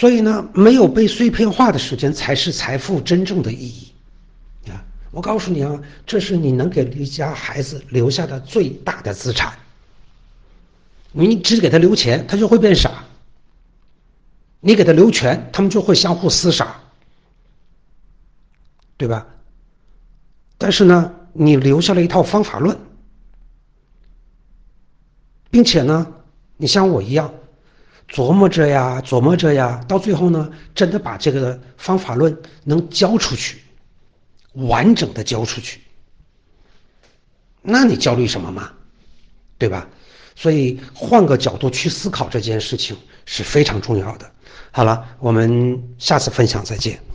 所以呢，没有被碎片化的时间才是财富真正的意义啊！我告诉你啊，这是你能给你家孩子留下的最大的资产。你只给他留钱，他就会变傻；你给他留权，他们就会相互厮杀，对吧？但是呢，你留下了一套方法论，并且呢，你像我一样琢磨着呀，琢磨着呀，到最后呢，真的把这个方法论能教出去，完整的教出去，那你焦虑什么嘛？对吧？所以换个角度去思考这件事情是非常重要的。好了，我们下次分享再见。